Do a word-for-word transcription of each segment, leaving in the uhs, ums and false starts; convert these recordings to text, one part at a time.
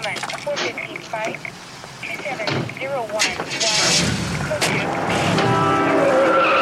gentlemen, four fifteen fight, two seven zero one one, code two.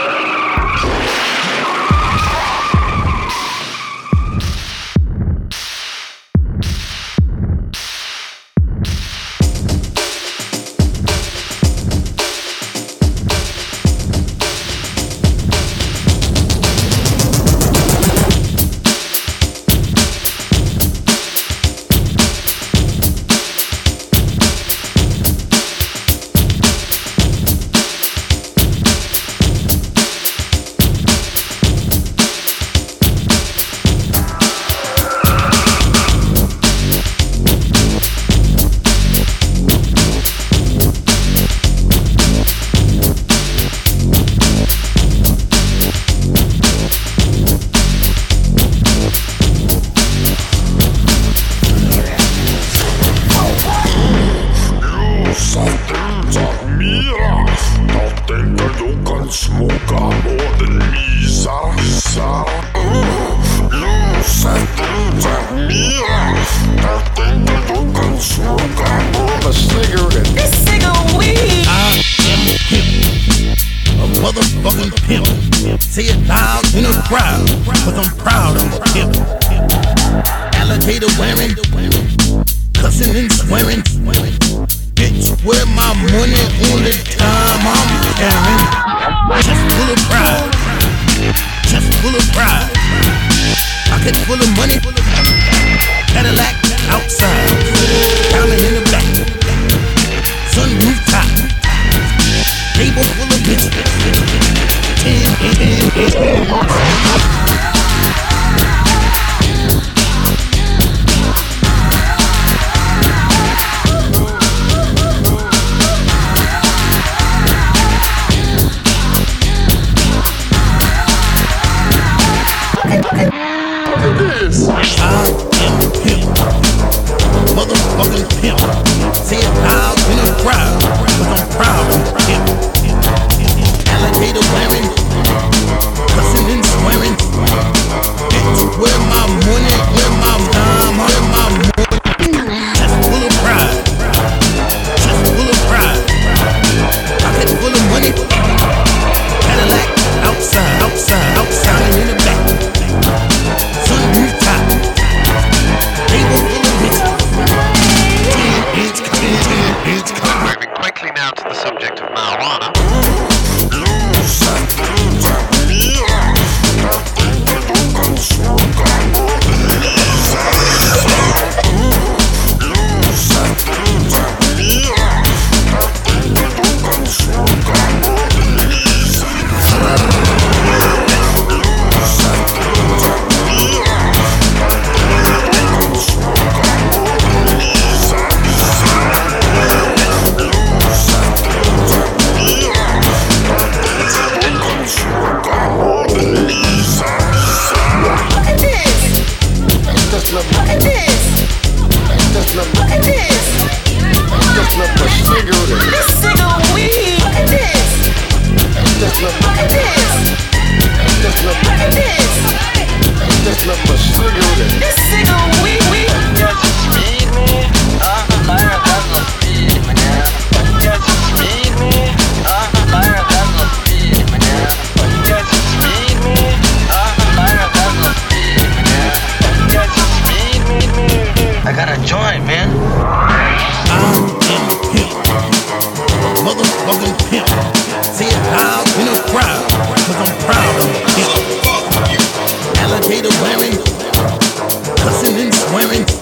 Smoka more than Misa, Misa. Lusa tuta mira. I think that you can smoke a cigarette. This cigarette weed. I am a pimp, a motherfucking pimp. Say it loud in a crowd, cause I'm proud I'm a pimp. Alligator wearing, cussing and swearing. Bitch, where my money on the time I'm carrying. Just full of pride, just full of pride. Pocket full of money, Cadillac outside, diamond in the back, sunroof top, table full of bitches. Ten, ten, ten, ten. I am a pimp, motherfucking pimp. Say it loud in a crowd, cause I'm proud I'm a pimp. Alligator wearing, cussing and swearing. Bitch, where my money, where my time, where my money. Just full of pride, just full of pride. Pocket full of money, Cadillac outside, outside, outside and in the back. Sunroof top, table full of bitches. It's coming, it's coming. Moving quickly now to the subject of marijuana. I got a joint, man. I am a pimp, motherfucking pimp. Say it loud in a crowd, cause I'm proud I'm a pimp. Alligator wearing, cussing and swearing.